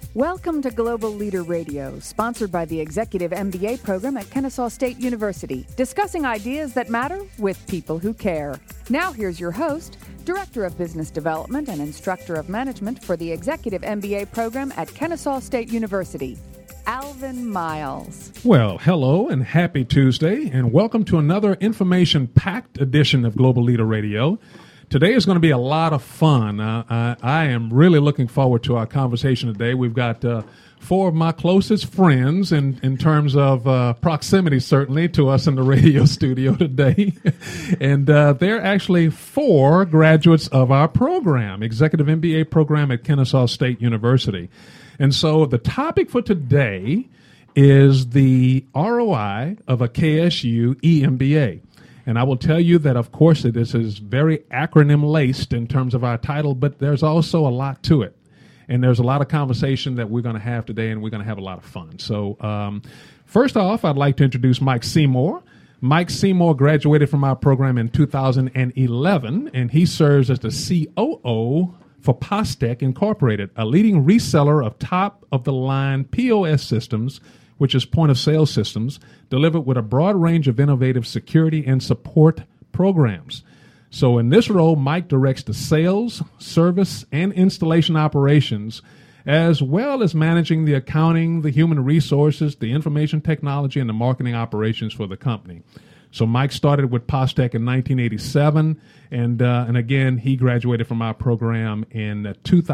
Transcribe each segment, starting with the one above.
Welcome to Global Leader Radio, sponsored by the Executive MBA program at Kennesaw State University, discussing ideas that matter with people who care. Now here's your host, Director of Business Development and Instructor of Management for the Executive MBA program at Kennesaw State University, Alvin Miles. Well, hello and happy Tuesday, and welcome to another information-packed edition of Global Leader Radio. Today is going to be a lot of fun. I am really looking forward to our conversation today. We've got four of my closest friends in terms of proximity, certainly, to us in the radio studio today. And they're actually four graduates of our program, Executive MBA program at Kennesaw State University. And so the topic for today is the ROI of a KSU EMBA. And I will tell you that, of course, this is very acronym-laced in terms of our title, but there's also a lot to it. And there's a lot of conversation that we're going to have today, and we're going to have a lot of fun. So first off, I'd like to introduce Mike Seymour. Mike Seymour graduated from our program in 2011, and he serves as the COO for Postec Incorporated, a leading reseller of top-of-the-line POS systems, which is point-of-sale systems, delivered with a broad range of innovative security and support programs. So in this role, Mike directs the sales, service, and installation operations, as well as managing the accounting, the human resources, the information technology, and the marketing operations for the company. So Mike started with Postec in 1987, and again, he graduated from our program in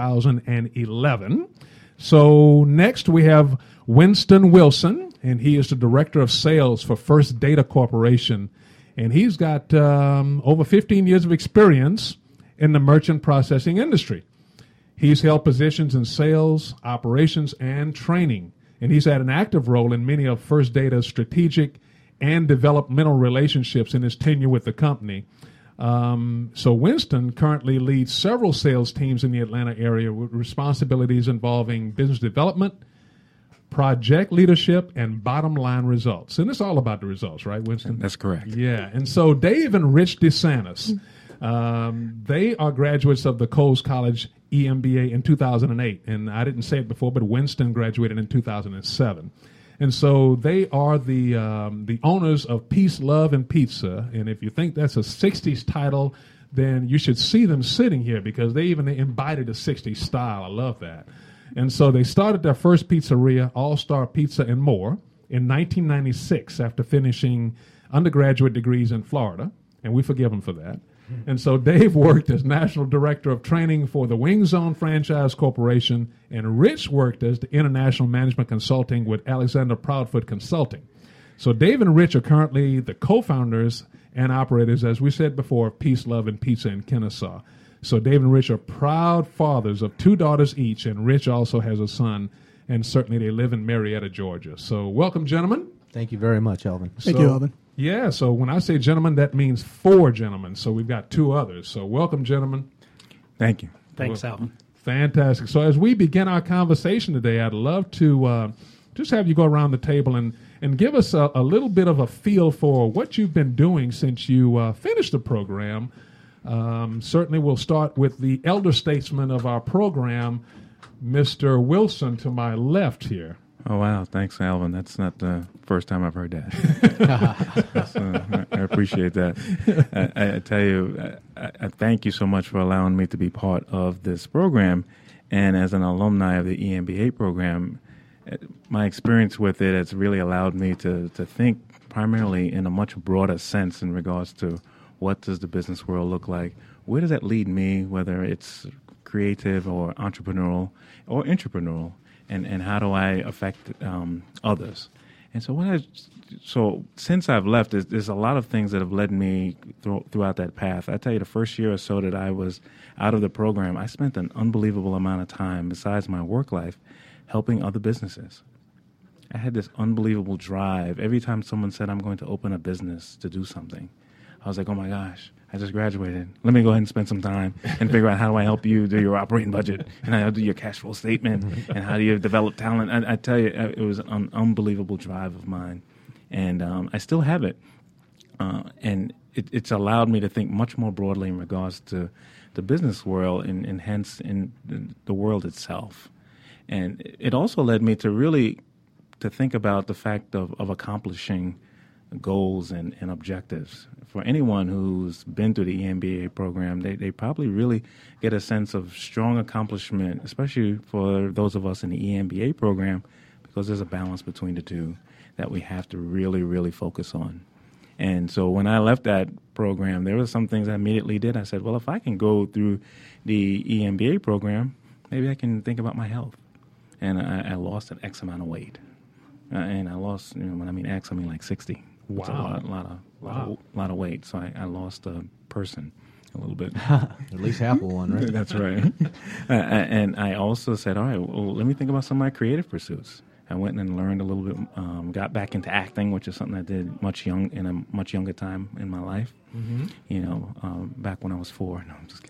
2011. So next we have Winston Wilson, and he is the Director of Sales for First Data Corporation. And he's got over 15 years of experience in the merchant processing industry. He's held positions in sales, operations, and training. And he's had an active role in many of First Data's strategic and developmental relationships in his tenure with the company. So Winston currently leads several sales teams in the Atlanta area with responsibilities involving business development, project leadership, and bottom line results. And it's all about the results, right, Winston? That's correct. Yeah. And so Dave and Rich DeSantis, they are graduates of the Coles College EMBA in 2008. And I didn't say it before, but Winston graduated in 2007. And so they are the owners of Peace, Love, and Pizza. And if you think that's a 60s title, then you should see them sitting here because they even embodied a 60s style. I love that. And so they started their first pizzeria, All-Star Pizza and More, in 1996 after finishing undergraduate degrees in Florida. And we forgive them for that. And so Dave worked as National Director of Training for the Wing Zone Franchise Corporation, and Rich worked as the International Management Consulting with Alexander Proudfoot Consulting. So Dave and Rich are currently the co-founders and operators, as we said before, of Peace, Love, and Pizza in Kennesaw. So Dave and Rich are proud fathers of two daughters each, and Rich also has a son, and certainly they live in Marietta, Georgia. So welcome, gentlemen. Thank you very much, Alvin. Thank you, Alvin. Yeah, so when I say gentlemen, that means four gentlemen. So we've got two others. So welcome, gentlemen. Thank you. Thanks, Alvin. Fantastic. So as we begin our conversation today, I'd love to just have you go around the table and give us a little bit of a feel for what you've been doing since you finished the program. Certainly we'll start with the elder statesman of our program, Mr. Wilson, to my left here. Oh, wow. Thanks, Alvin. That's not the first time I've heard that. I appreciate that. I tell you, I thank you so much for allowing me to be part of this program. And as an alumni of the EMBA program, my experience with it has really allowed me to think primarily in a much broader sense in regards to what does the business world look like? Where does that lead me, whether it's creative or entrepreneurial or intrapreneurial? And how do I affect others? And so since I've left, there's a lot of things that have led me throughout that path. I tell you, the first year or so that I was out of the program, I spent an unbelievable amount of time, besides my work life, helping other businesses. I had this unbelievable drive. Every time someone said, I'm going to open a business to do something, I was like, oh my gosh, I just graduated. Let me go ahead and spend some time and figure out how do I help you do your operating budget and how do your cash flow statement and how do you develop talent. I tell you, it was an unbelievable drive of mine, and I still have it. And it's allowed me to think much more broadly in regards to the business world and hence in the world itself. And it also led me to really to think about the fact of accomplishing goals and objectives. For anyone who's been through the EMBA program, they probably really get a sense of strong accomplishment, especially for those of us in the EMBA program, because there's a balance between the two that we have to really, really focus on. And so when I left that program, there were some things I immediately did. I said, well, if I can go through the EMBA program, maybe I can think about my health. And I lost an X amount of weight. And I lost, when I mean X, I mean like 60. Wow. It's a lot of weight. So I lost a person a little bit. At least half of one, right? That's right. And I also said, all right, well, let me think about some of my creative pursuits. I went and learned a little bit, got back into acting, which is something I did in a much younger time in my life. Mm-hmm. Back when I was 4. No, I'm just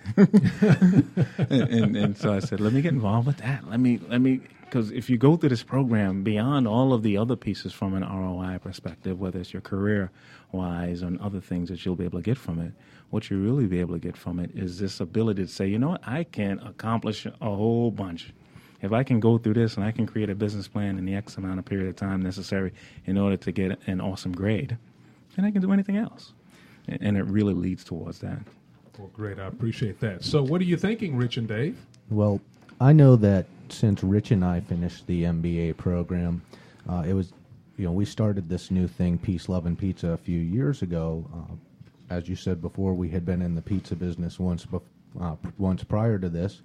kidding. and so I said, let me get involved with that. Let me, because if you go through this program, beyond all of the other pieces from an ROI perspective, whether it's your career-wise and other things that you'll be able to get from it, what you really be able to get from it is this ability to say, you know what, I can accomplish a whole bunch. If I can go through this and I can create a business plan in the X amount of period of time necessary in order to get an awesome grade, then I can do anything else. And it really leads towards that. Well, great. I appreciate that. So what are you thinking, Rich and Dave? Well, I know that since Rich and I finished the MBA program, it was, we started this new thing, Peace, Love, and Pizza, a few years ago. As you said before, we had been in the pizza business once prior to this.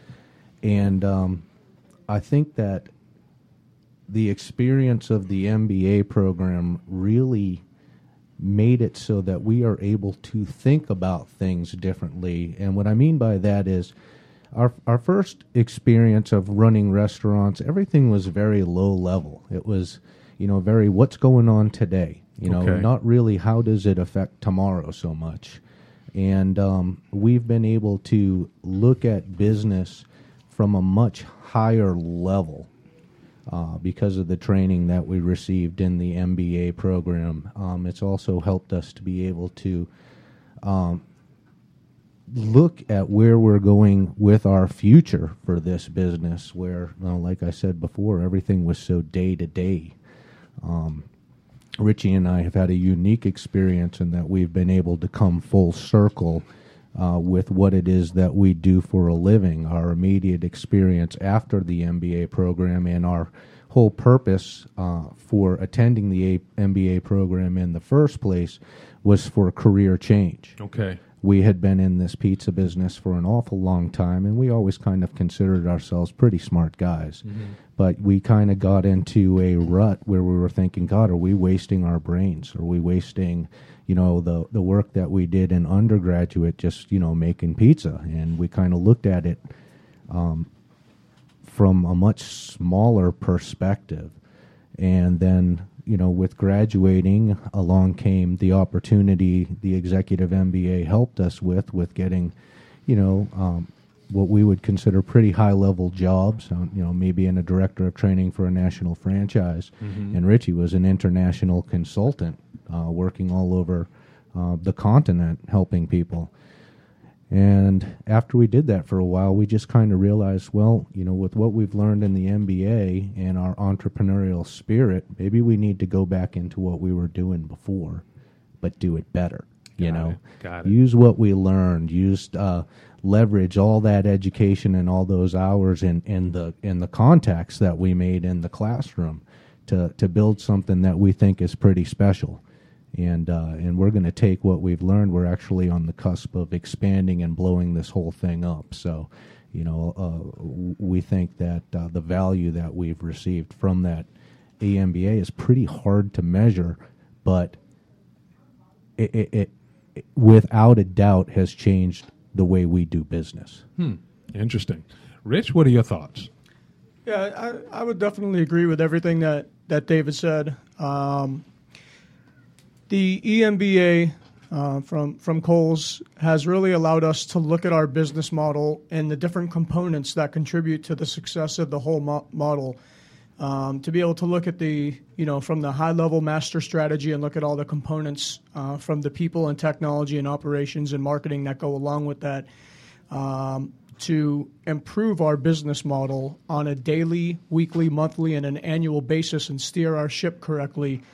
And I think that the experience of the MBA program really made it so that we are able to think about things differently. And what I mean by that is our first experience of running restaurants, everything was very low level. It was, very what's going on today, not really how does it affect tomorrow so much. And we've been able to look at business from a much higher level because of the training that we received in the MBA program. It's also helped us to be able to look at where we're going with our future for this business, where, like I said before, everything was so day-to-day. Richie and I have had a unique experience in that we've been able to come full circle with what it is that we do for a living. Our immediate experience after the MBA program and our whole purpose for attending the MBA program in the first place was for career change. Okay. We had been in this pizza business for an awful long time, and we always kind of considered ourselves pretty smart guys. Mm-hmm. But we kind of got into a rut where we were thinking, God, are we wasting our brains? Are we wasting, the work that we did in undergraduate just, making pizza? And we kind of looked at it from a much smaller perspective. And then, with graduating, along came the opportunity the Executive MBA helped us with getting, what we would consider pretty high-level jobs, maybe in a director of training for a national franchise. Mm-hmm. And Richie was an international consultant working all over the continent helping people. And after we did that for a while, we just kind of realized, well, with what we've learned in the MBA and our entrepreneurial spirit, maybe we need to go back into what we were doing before, but do it better. Got it. Use what we learned, leverage all that education and all those hours in the contacts that we made in the classroom to build something that we think is pretty special. And we're going to take what we've learned. We're actually on the cusp of expanding and blowing this whole thing up. So, we think that the value that we've received from that EMBA is pretty hard to measure, but it without a doubt has changed the way we do business. Interesting. Rich, what are your thoughts? Yeah, I would definitely agree with everything that David said. The EMBA from Kohl's has really allowed us to look at our business model and the different components that contribute to the success of the whole model. To be able to look at from the high-level master strategy and look at all the components from the people and technology and operations and marketing that go along with that, to improve our business model on a daily, weekly, monthly, and an annual basis and steer our ship correctly,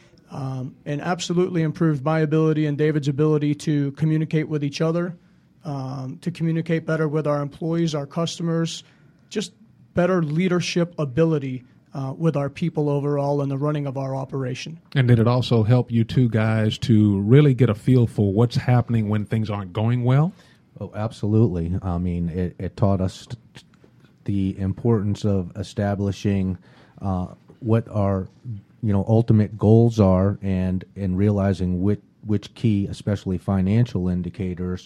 and absolutely improved my ability and David's ability to communicate with each other, to communicate better with our employees, our customers, just better leadership ability with our people overall in the running of our operation. And did it also help you two guys to really get a feel for what's happening when things aren't going well? Oh, absolutely. I mean, it taught us the importance of establishing what our ultimate goals are, and realizing which key, especially financial indicators,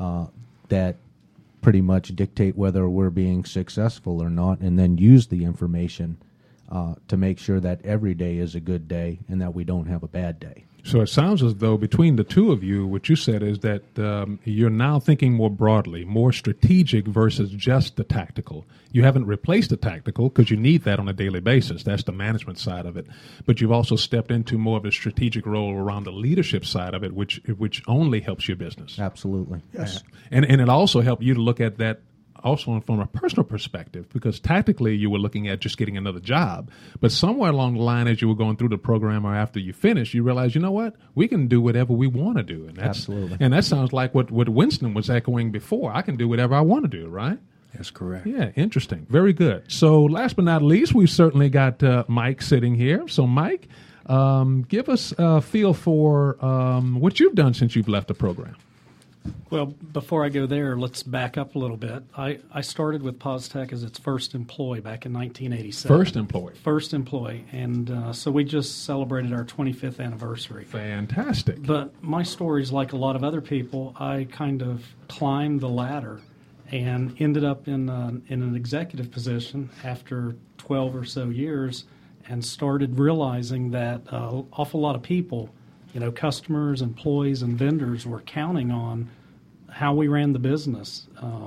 that pretty much dictate whether we're being successful or not, and then use the information to make sure that every day is a good day and that we don't have a bad day. So it sounds as though between the two of you, what you said is that you're now thinking more broadly, more strategic versus just the tactical. You haven't replaced the tactical because you need that on a daily basis. That's the management side of it. But you've also stepped into more of a strategic role around the leadership side of it, which only helps your business. Absolutely. Yes. And it also helped you to look at that also from a personal perspective, because tactically you were looking at just getting another job. But somewhere along the line, as you were going through the program or after you finished, you realized, you know what, we can do whatever we want to do. And that's, absolutely. And that sounds like what Winston was echoing before. I can do whatever I want to do, right? That's correct. Yeah, interesting. Very good. So last but not least, we've certainly got Mike sitting here. So Mike, give us a feel for what you've done since you've left the program. Well, before I go there, let's back up a little bit. I started with PosTech as its first employee back in 1987. First employee. And so we just celebrated our 25th anniversary. Fantastic. But my story's like a lot of other people. I kind of climbed the ladder and ended up in an executive position after 12 or so years, and started realizing that an awful lot of people, customers, employees, and vendors were counting on how we ran the business.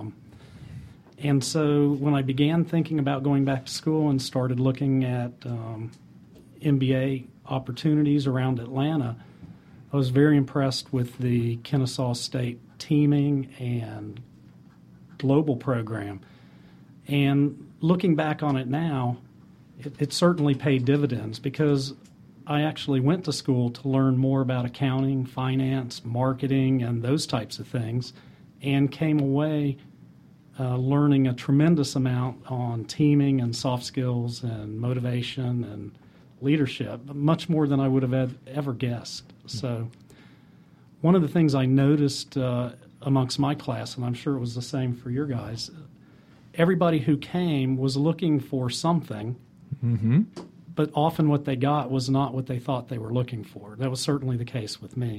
And so when I began thinking about going back to school and started looking at MBA opportunities around Atlanta, I was very impressed with the Kennesaw State teaming and global program. And looking back on it now, it certainly paid dividends, because I actually went to school to learn more about accounting, finance, marketing, and those types of things, and came away learning a tremendous amount on teaming and soft skills and motivation and leadership, much more than I would have ever guessed. So one of the things I noticed amongst my class, and I'm sure it was the same for your guys, everybody who came was looking for something, but often what they got was not what they thought they were looking for. That was certainly the case with me.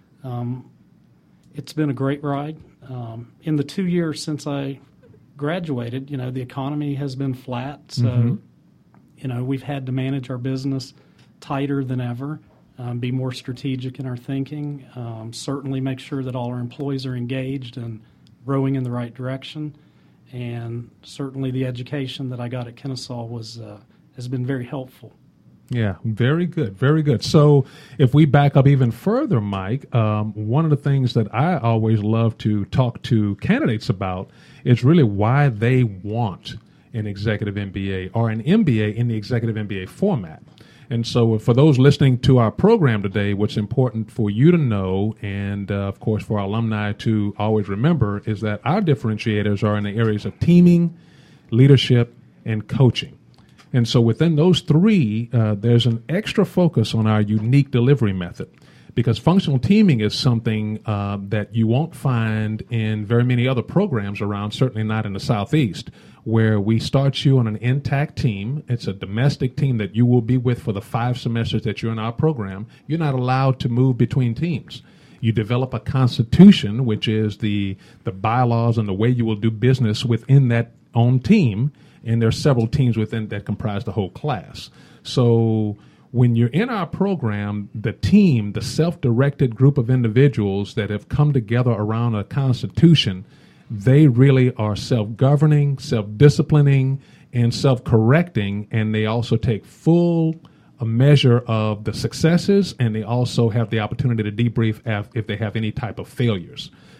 It's been a great ride. In the 2 years since I graduated, the economy has been flat, so we've had to manage our business tighter than ever, be more strategic in our thinking, certainly make sure that all our employees are engaged and rowing in the right direction, and certainly the education that I got at Kennesaw has been very helpful. Yeah, very good, very good. So if we back up even further, Mike, one of the things that I always love to talk to candidates about is really why they want an executive MBA or an MBA in the executive MBA format. And so for those listening to our program today, what's important for you to know, and of course for our alumni to always remember, is that our differentiators are in the areas of teaming, leadership, and coaching. And so within those three, there's an extra focus on our unique delivery method, because functional teaming is something that you won't find in very many other programs around, certainly not in the Southeast, where we start you on an intact team. It's a domestic team that you will be with for the 5 semesters that you're in our program. You're not allowed to move between teams. You develop a constitution, which is the bylaws and the way you will do business within that own team. And there are several teams within that comprise the whole class. So when you're in our program, the team, the self-directed group of individuals that have come together around a constitution, they really are self-governing, self-disciplining, and self-correcting, and they also take full measure of the successes, and they also have the opportunity to debrief if they have any type of failures.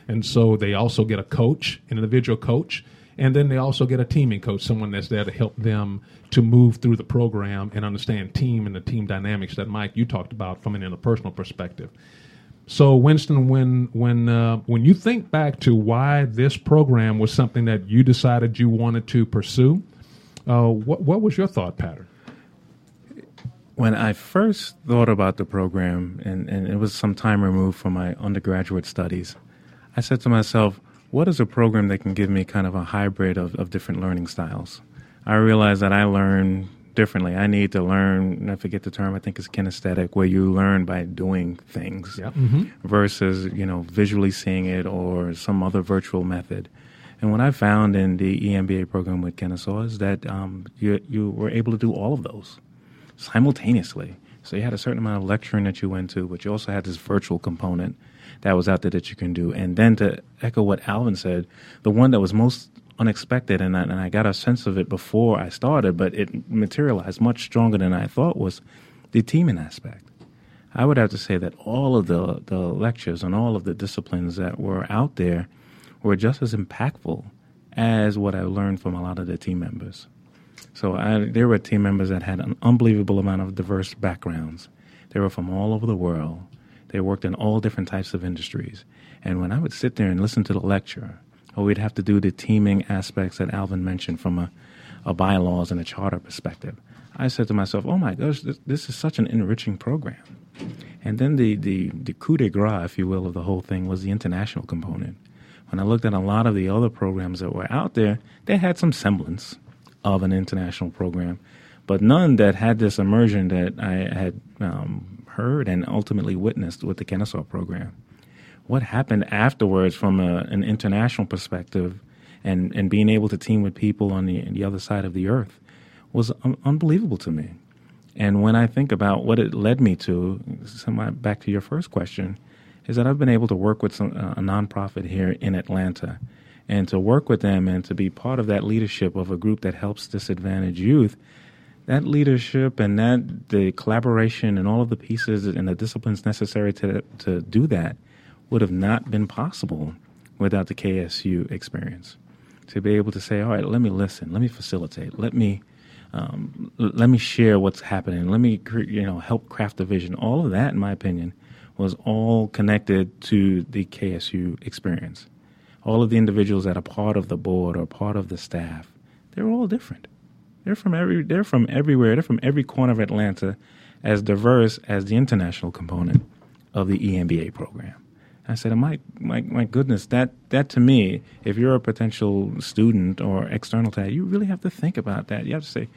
And so they also get a coach, an individual coach, and then they also get a teaming coach, someone that's there to help them to move through the program and understand team and the team dynamics that, Mike, you talked about from an interpersonal perspective. So, Winston, when you think back to why this program was something that you decided you wanted to pursue, what was your thought pattern? When I first thought about the program, and it was some time removed from my undergraduate studies, I said to myself, what is a program that can give me kind of a hybrid of different learning styles? I realized that I learn differently. I need to learn, I forget the term, I think it's kinesthetic, where you learn by doing things versus, visually seeing it or some other virtual method. And what I found in the EMBA program with Kennesaw is that you were able to do all of those simultaneously. So you had a certain amount of lecturing that you went to, but you also had this virtual component that was out there that you can do. And then to echo what Alvin said, the one that was most unexpected, and I got a sense of it before I started, but it materialized much stronger than I thought, was the teaming aspect. I would have to say that all of the lectures and all of the disciplines that were out there were just as impactful as what I learned from a lot of the team members. So there were team members that had an unbelievable amount of diverse backgrounds. They were from all over the world. They worked in all different types of industries. And when I would sit there and listen to the lecture, or we'd have to do the teaming aspects that Alvin mentioned from a bylaws and a charter perspective, I said to myself, oh my gosh, this is such an enriching program. And then the coup de grace, if you will, of the whole thing was the international component. When I looked at a lot of the other programs that were out there, they had some semblance of an international program, but none that had this immersion that I had heard and ultimately witnessed with the Kennesaw program. What happened afterwards from an international perspective and being able to team with people on the other side of the earth was unbelievable to me. And when I think about what it led me to, back to your first question, is that I've been able to work with a nonprofit here in Atlanta, and to work with them and to be part of that leadership of a group that helps disadvantaged youth. That leadership and the collaboration and all of the pieces and the disciplines necessary to do that would have not been possible without the KSU experience. To be able to say, all right, let me listen, let me facilitate, let me share what's happening, let me help craft the vision. All of that, in my opinion, was all connected to the KSU experience. All of the individuals that are part of the board or part of the staff, they're all different. They're from everywhere. They're from every corner of Atlanta, as diverse as the international component of the EMBA program. I said, my goodness, that to me, if you're a potential student or external to that, you really have to think about that. You have to say,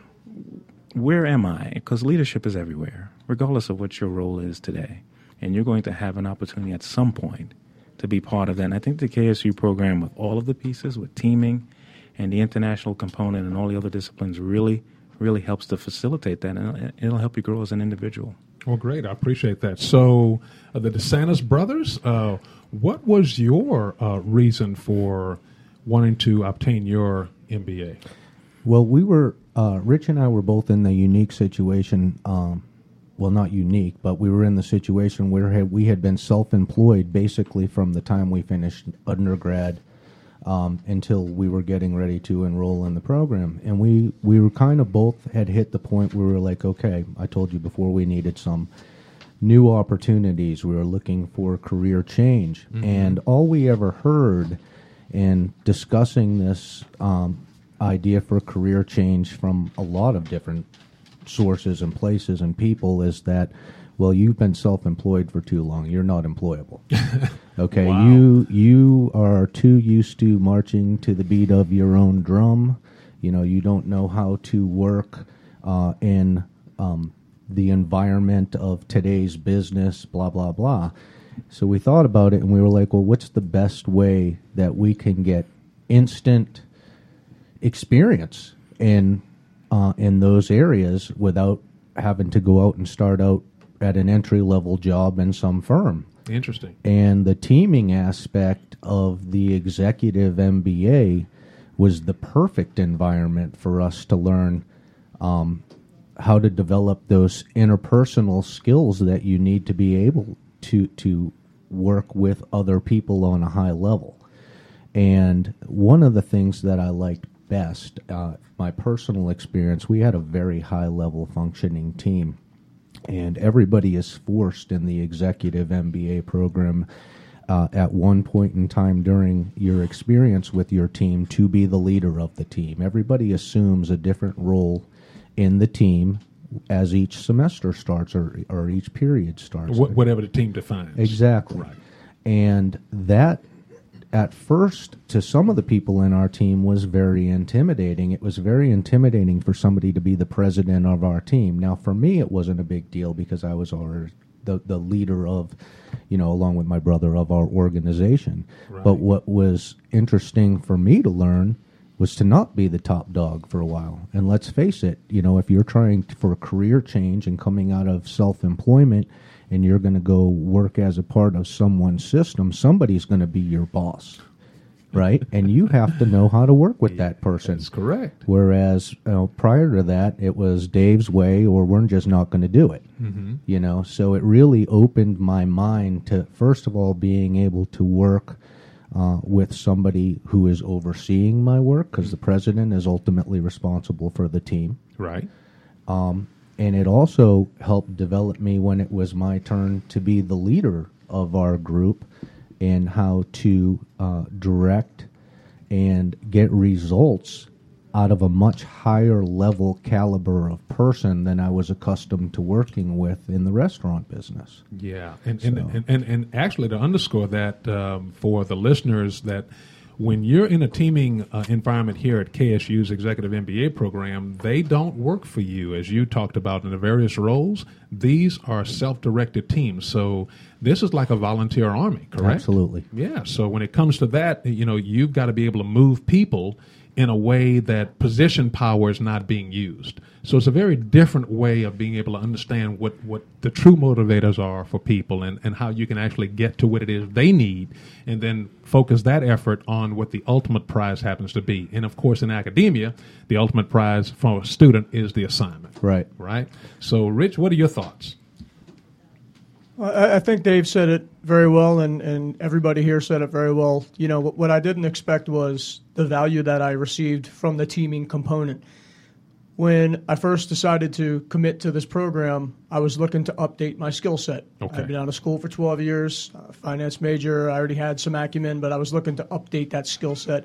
where am I? Because leadership is everywhere, regardless of what your role is today. And you're going to have an opportunity at some point to be part of that. And I think the KSU program, with all of the pieces, with teaming and the international component and all the other disciplines, really, really helps to facilitate that. And it'll help you grow as an individual. Well, great. I appreciate that. So the DeSantis brothers, what was your reason for wanting to obtain your MBA? Well, we were, Rich and I were both in the unique situation, well, not unique, but we were in the situation where we had been self-employed basically from the time we finished undergrad until we were getting ready to enroll in the program. And we were kind of both had hit the point where we were like, okay, I told you before, we needed some new opportunities. We were looking for career change. Mm-hmm. And all we ever heard in discussing this idea for career change from a lot of different sources and places and people is that, well, you've been self-employed for too long. You're not employable. Okay, wow. You are too used to marching to the beat of your own drum. You don't know how to work in the environment of today's business, blah, blah, blah. So we thought about it and we were like, well, what's the best way that we can get instant experience in those areas without having to go out and start out at an entry-level job in some firm. Interesting. And the teaming aspect of the executive MBA was the perfect environment for us to learn how to develop those interpersonal skills that you need to be able to work with other people on a high level. And one of the things that I liked best, my personal experience, we had a very high-level functioning team. And everybody is forced in the executive MBA program at one point in time during your experience with your team to be the leader of the team. Everybody assumes a different role in the team as each semester starts or each period starts. Whatever the team defines. Exactly. Right. And that, at first, to some of the people in our team was very intimidating. It was very intimidating for somebody to be the president of our team. Now, for me, it wasn't a big deal because I was already the leader of, along with my brother, of our organization. Right. But what was interesting for me to learn was to not be the top dog for a while. And let's face it, if you're trying for a career change and coming out of self-employment and you're going to go work as a part of someone's system, somebody's going to be your boss, right? And you have to know how to work with that person. That's correct. Whereas prior to that, it was Dave's way or we're just not going to do it. Mm-hmm. So it really opened my mind to, first of all, being able to work with somebody who is overseeing my work, because the president is ultimately responsible for the team. Right. And it also helped develop me when it was my turn to be the leader of our group and how to direct and get results out of a much higher level caliber of person than I was accustomed to working with in the restaurant business. Yeah, and actually to underscore that for the listeners, that when you're in a teaming environment here at KSU's Executive MBA program, they don't work for you, as you talked about in the various roles. These are self-directed teams, so this is like a volunteer army, correct? Absolutely. Yeah, so when it comes to that, you've got to be able to move people in a way that position power is not being used. So it's a very different way of being able to understand what the true motivators are for people and how you can actually get to what it is they need and then focus that effort on what the ultimate prize happens to be. And, of course, in academia, the ultimate prize for a student is the assignment. Right. Right? So, Rich, what are your thoughts? I think Dave said it very well, and everybody here said it very well. What I didn't expect was the value that I received from the teaming component. When I first decided to commit to this program, I was looking to update my skill set. Okay. I'd been out of school for 12 years, finance major. I already had some acumen, but I was looking to update that skill set,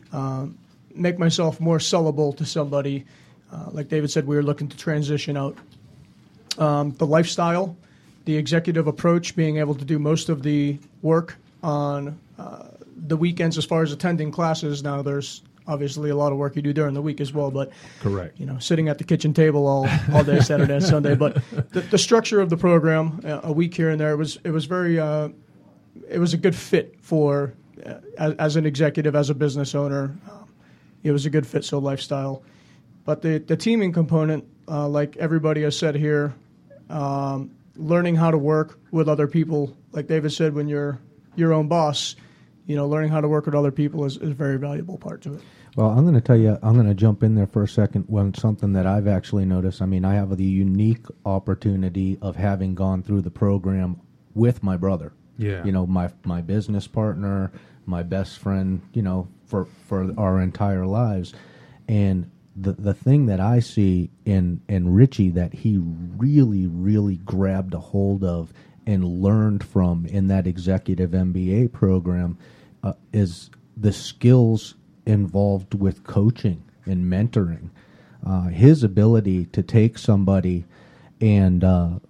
make myself more sellable to somebody. Like David said, we were looking to transition out. The lifestyle, the executive approach, being able to do most of the work on the weekends as far as attending classes. Now, there's obviously a lot of work you do during the week as well, but correct. Sitting at the kitchen table all day, Saturday and Sunday. But the structure of the program, a week here and there, it was very it was a good fit for as an executive, as a business owner. It was a good fit. So lifestyle, but the teaming component, like everybody has said here. Learning how to work with other people, like David said, when you're your own boss, learning how to work with other people is a very valuable part to it. Well, I'm going to tell you, I'm going to jump in there for a second when something that I've actually noticed. I mean, I have the unique opportunity of having gone through the program with my brother. Yeah. My business partner, my best friend, for our entire lives. And the thing that I see in Richie that he really, really grabbed a hold of and learned from in that executive MBA program is the skills involved with coaching and mentoring. His ability to take somebody and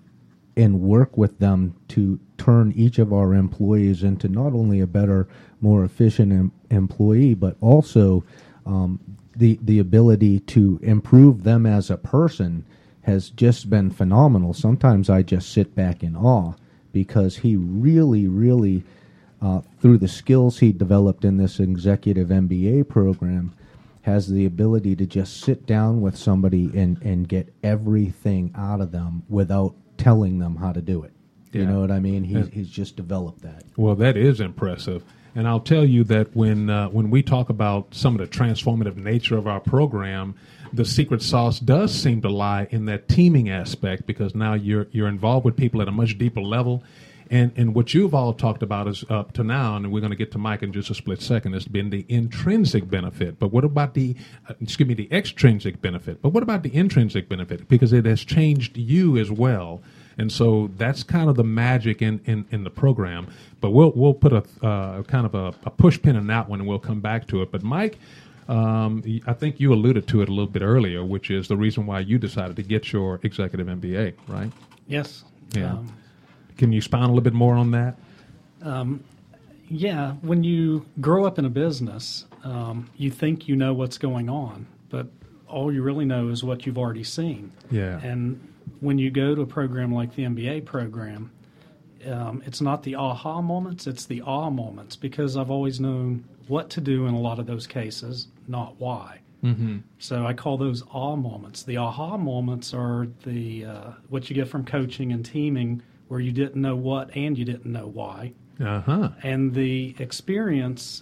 work with them to turn each of our employees into not only a better, more efficient employee, but also the ability to improve them as a person has just been phenomenal. Sometimes I just sit back in awe because he really, really, through the skills he developed in this executive MBA program, has the ability to just sit down with somebody and get everything out of them without telling them how to do it. Yeah. You know what I mean? He's just developed that. Well, that is impressive. And I'll tell you that when we talk about some of the transformative nature of our program, the secret sauce does seem to lie in that teaming aspect, because now you're involved with people at a much deeper level, And what you've all talked about is up to now, and we're going to get to Mike in just a split second, has been the intrinsic benefit. But what about the extrinsic benefit? But what about the intrinsic benefit? Because it has changed you as well. And so that's kind of the magic in the program. But we'll put a kind of a push pin in that one, and we'll come back to it. But Mike, I think you alluded to it a little bit earlier, which is the reason why you decided to get your executive MBA, right? Yes. Yeah. Can you expound a little bit more on that? Yeah. When you grow up in a business, you think you know what's going on, but all you really know is what you've already seen. Yeah. And when you go to a program like the MBA program, it's not the aha moments, it's the awe moments, because I've always known what to do in a lot of those cases, not why. Mm-hmm. So I call those awe moments. The aha moments are the what you get from coaching and teaming, where you didn't know what and you didn't know why. Uh-huh. And the experience,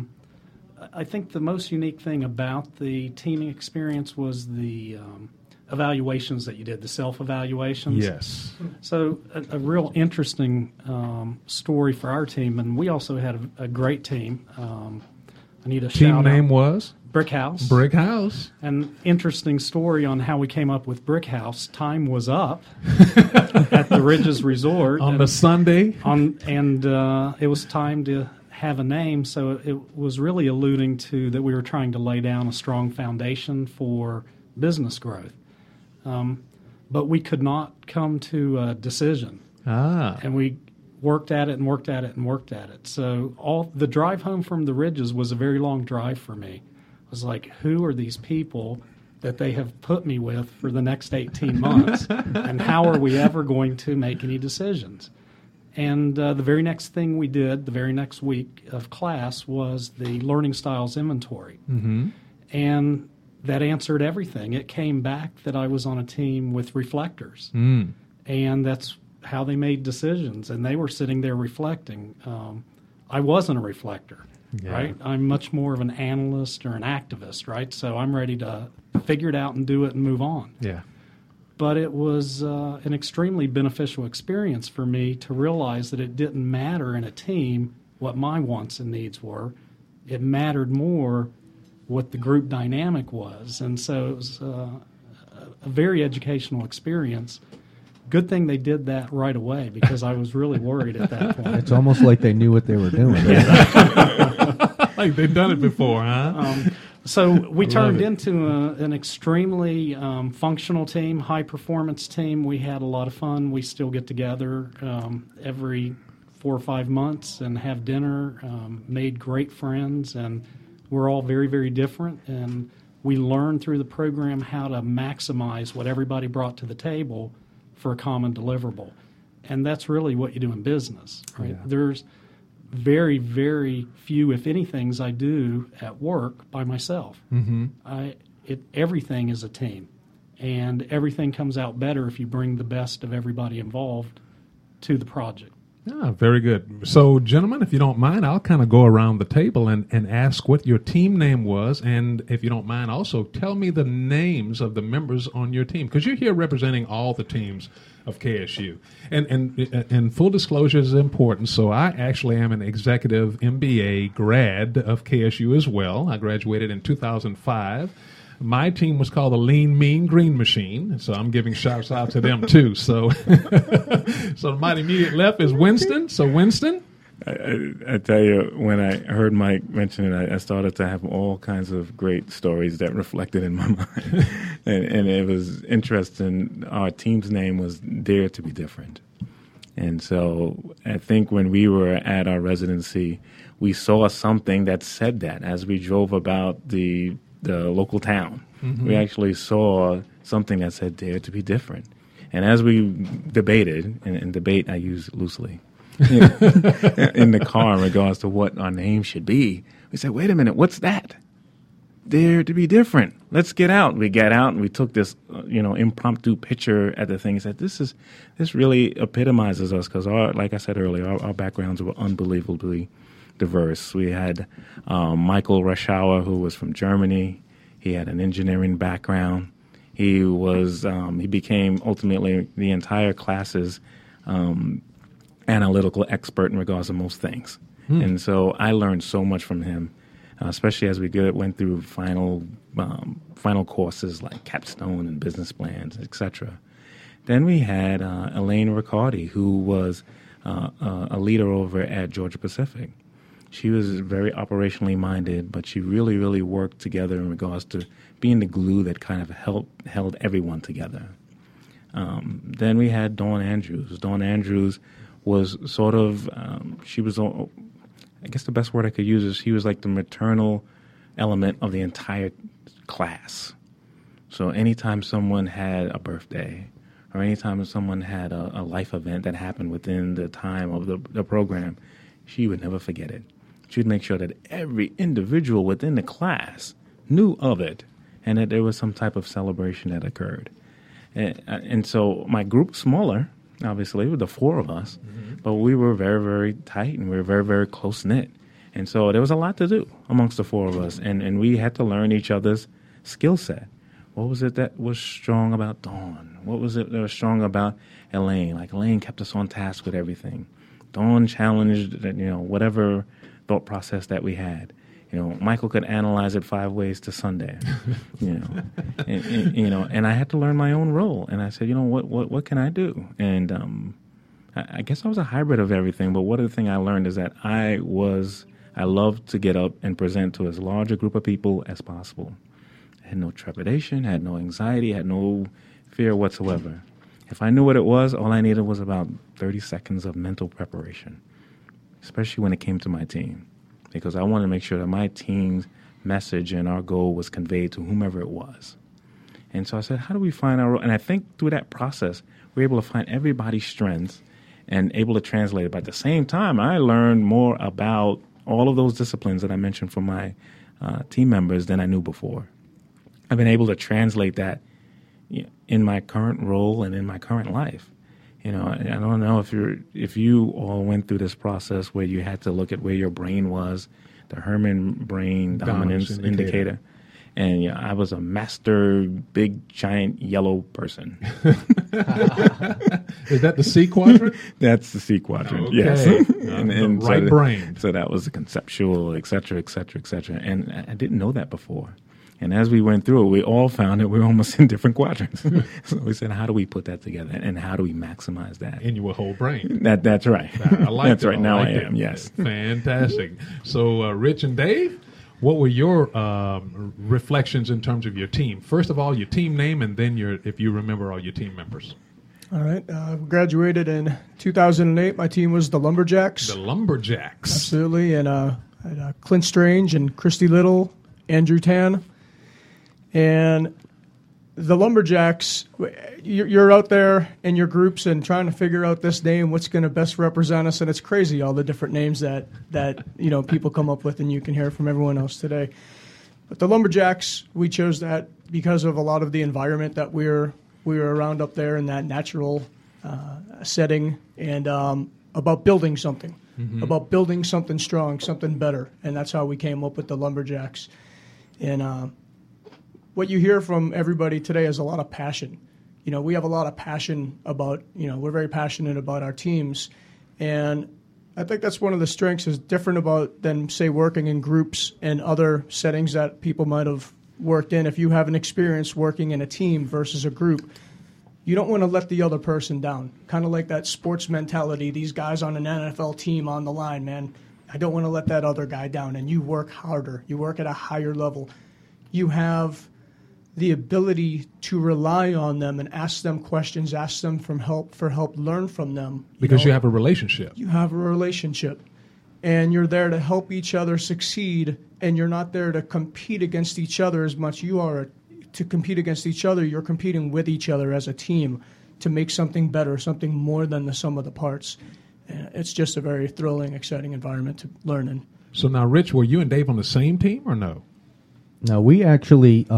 I think the most unique thing about the teaming experience was the evaluations that you did, the self-evaluations. Yes. So a real interesting story for our team, and we also had a great team. I need a Team shout name out. was? Brick House. Brick House. An interesting story on how we came up with Brick House. Time was up at the Ridges Resort. On the Sunday. It was time to have a name, so it was really alluding to that we were trying to lay down a strong foundation for business growth. But we could not come to a decision. And we worked at it and worked at it and worked at it. So all the drive home from the Ridges was a very long drive for me. I was like, who are these people that they have put me with for the next 18 months? And how are we ever going to make any decisions? And the very next thing we did, the very next week of class, was the Learning Styles Inventory. Mm-hmm. And that answered everything. It came back that I was on a team with reflectors. Mm. And that's how they made decisions. And they were sitting there reflecting. I wasn't a reflector. Yeah. Right? I'm much more of an analyst or an activist, right? So I'm ready to figure it out and do it and move on. Yeah. But it was an extremely beneficial experience for me to realize that it didn't matter in a team what my wants and needs were. It mattered more what the group dynamic was. And so it was a very educational experience. Good thing they did that right away, because I was really worried at that point. It's almost like they knew what they were doing. Like they've done it before, huh? So we turned into an extremely functional team, high-performance team. We had a lot of fun. We still get together every 4 or 5 months and have dinner, made great friends, and we're all very, very different. And we learned through the program how to maximize what everybody brought to the table for a common deliverable. And that's really what you do in business, right? Yeah. There's very, very few, if any, things I do at work by myself. Mm-hmm. Everything is a team, and everything comes out better if you bring the best of everybody involved to the project. Ah, very good. So, gentlemen, if you don't mind, I'll kind of go around the table and ask what your team name was. And if you don't mind, also tell me the names of the members on your team, because you're here representing all the teams of KSU. And full disclosure is important. So I actually am an executive MBA grad of KSU as well. I graduated in 2005. My team was called the Lean Mean Green Machine, so I'm giving shouts out to them too. So, so my immediate left is Winston. So Winston, I tell you, when I heard Mike mention it, I started to have all kinds of great stories that reflected in my mind, and it was interesting. Our team's name was Dare to Be Different, and so I think when we were at our residency, we saw something that said that as we drove about the local town. Mm-hmm. We actually saw something that said Dare to Be Different. And as we debated, and debate I use loosely, in the car in regards to what our name should be, we said, wait a minute, what's that? Dare to Be Different. Let's get out. We got out and we took this impromptu picture at the thing and said, this really epitomizes us, because like I said earlier, our backgrounds were unbelievably diverse. We had Michael Raschauer, who was from Germany. He had an engineering background. He became ultimately the entire class's analytical expert in regards to most things. And so I learned so much from him, especially as we went through final courses like capstone and business plans, etc. Then we had Elaine Riccardi, who was a leader over at Georgia Pacific. She was very operationally minded, but she really, really worked together in regards to being the glue that kind of held everyone together. Then we had Dawn Andrews. Dawn Andrews was sort of, she was, I guess the best word I could use is she was like the maternal element of the entire class. So anytime someone had a birthday or anytime someone had a life event that happened within the time of the program, she would never forget it. She would make sure that every individual within the class knew of it and that there was some type of celebration that occurred. And so my group, smaller, obviously, with the four of us, but we were very, very tight and we were very, very close-knit. And so there was a lot to do amongst the four of us, and we had to learn each other's skill set. What was it that was strong about Dawn? What was it that was strong about Elaine? Like, Elaine kept us on task with everything. Dawn challenged, whatever thought process that we had. Michael could analyze it 5 ways to Sunday, and I had to learn my own role. And I said, what can I do? And I guess I was a hybrid of everything. But one of the things I learned is that I loved to get up and present to as large a group of people as possible. I had no trepidation, had no anxiety, had no fear whatsoever. If I knew what it was, all I needed was about 30 seconds of mental preparation, especially when it came to my team, because I wanted to make sure that my team's message and our goal was conveyed to whomever it was. And so I said, how do we find our role? And I think through that process, we're able to find everybody's strengths and able to translate it. But at the same time, I learned more about all of those disciplines that I mentioned from my team members than I knew before. I've been able to translate that in my current role and in my current life. I don't know if you all went through this process where you had to look at where your brain was, the Herman Brain Dominance Indicator. And I was a master, big, giant, yellow person. Is that the C quadrant? That's the C quadrant, okay. Yes. and right brain. So that was the conceptual, et cetera, et cetera, et cetera. And I didn't know that before. And as we went through it, we all found that we were almost in different quadrants. So we said, how do we put that together, and how do we maximize that? In your whole brain. That's right. I like that's it. right. Now like I am, it. yes. Fantastic. So, Rich and Dave, what were your reflections in terms of your team? First of all, your team name, and then if you remember all your team members. All right. Graduated in 2008. My team was the Lumberjacks. The Lumberjacks. Absolutely. And Clint Strange and Christy Little, Andrew Tan. And the Lumberjacks, you're out there in your groups and trying to figure out this name, what's going to best represent us. And it's crazy, all the different names that people come up with, and you can hear from everyone else today. But the Lumberjacks, we chose that because of a lot of the environment that we were around up there in that natural setting, and about building something, about building something strong, something better. And that's how we came up with the Lumberjacks. And what you hear from everybody today is a lot of passion. We have a lot of passion about, we're very passionate about our teams. And I think that's one of the strengths is different than, say, working in groups and other settings that people might have worked in. If you have an experience working in a team versus a group, you don't want to let the other person down. Kind of like that sports mentality, these guys on an NFL team on the line, man, I don't want to let that other guy down. And you work harder. You work at a higher level. You have the ability to rely on them and ask them questions, ask them for help, learn from them. Because you have a relationship. You have a relationship. And you're there to help each other succeed, and you're not there to compete against each other as much. You are to compete against each other. You're competing with each other as a team to make something better, something more than the sum of the parts. And it's just a very thrilling, exciting environment to learn in. So now, Rich, were you and Dave on the same team or no? No, we actually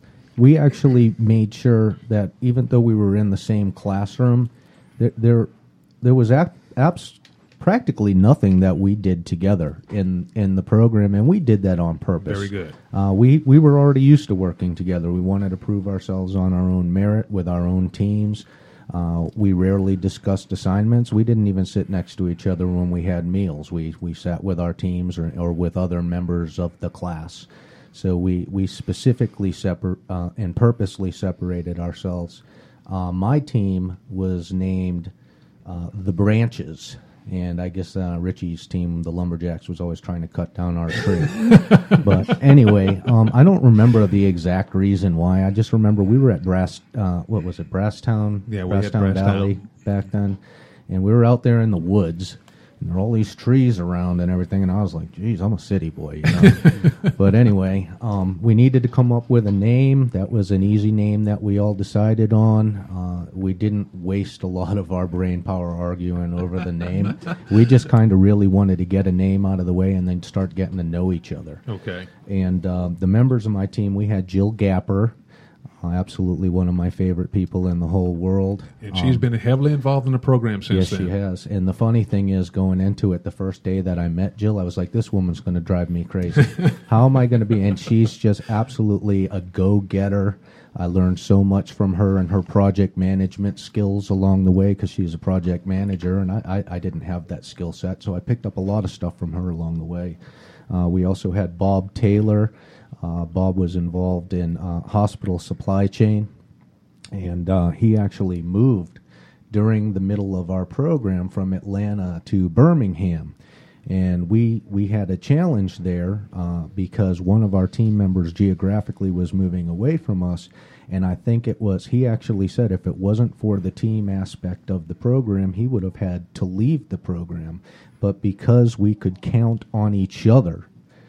made sure that even though we were in the same classroom, there was practically nothing that we did together in the program, and we did that on purpose. Very good. We were already used to working together. We wanted to prove ourselves on our own merit with our own teams. We rarely discussed assignments. We didn't even sit next to each other when we had meals. We sat with our teams or with other members of the class. So we specifically and purposely separated ourselves. My team was named the Branches. And I guess Richie's team, the Lumberjacks, was always trying to cut down our tree. But anyway, I don't remember the exact reason why. I just remember we were at Brasstown? Yeah, we had Brasstown Valley back then. And we were out there in the woods. And there were all these trees around and everything, and I was like, geez, I'm a city boy, you know. But anyway, we needed to come up with a name. That was an easy name that we all decided on. We didn't waste a lot of our brain power arguing over the name. We just kind of really wanted to get a name out of the way and then start getting to know each other. Okay. And the members of my team, we had Jill Gapper, absolutely one of my favorite people in the whole world. And she's been heavily involved in the program since then. Yes, she has. And the funny thing is, going into it, the first day that I met Jill, I was like, this woman's going to drive me crazy. How am I going to be? And she's just absolutely a go-getter. I learned so much from her and her project management skills along the way because she's a project manager, and I didn't have that skill set. So I picked up a lot of stuff from her along the way. We also had Bob Taylor. Bob was involved in hospital supply chain, and he actually moved during the middle of our program from Atlanta to Birmingham. And we had a challenge there because one of our team members geographically was moving away from us, and I think he actually said if it wasn't for the team aspect of the program, he would have had to leave the program. But because we could count on each other,